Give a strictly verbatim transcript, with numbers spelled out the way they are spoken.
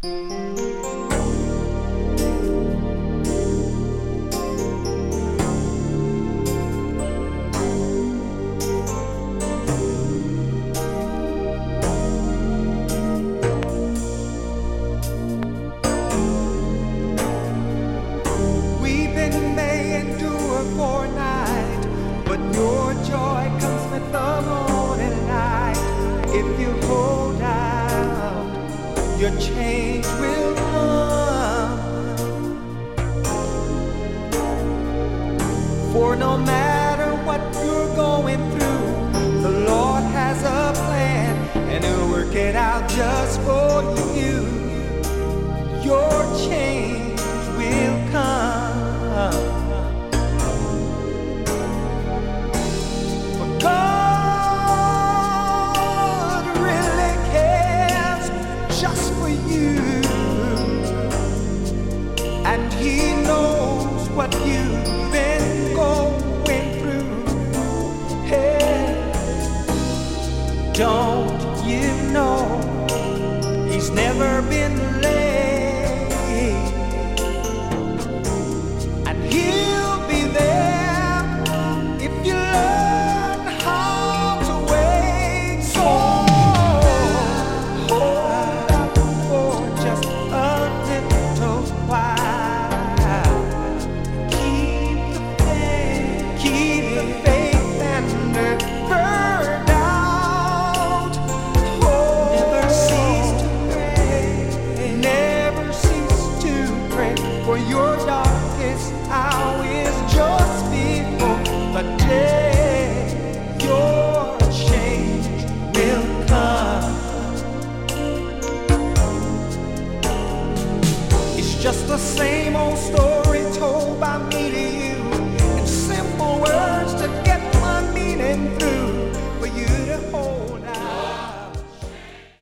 Weeping may endure for a night, but your joy comes with the morning light. If you hold out, your change will come. For no matter what you're going through, the Lord has a plan, and He'll work it out just for you. Your change will come. For God really cares just for you, and He knows what you've been going through. Hey, don't you know He's never been late? For your darkest hour is just before the day your change will come. It's just the same old story told by me to you.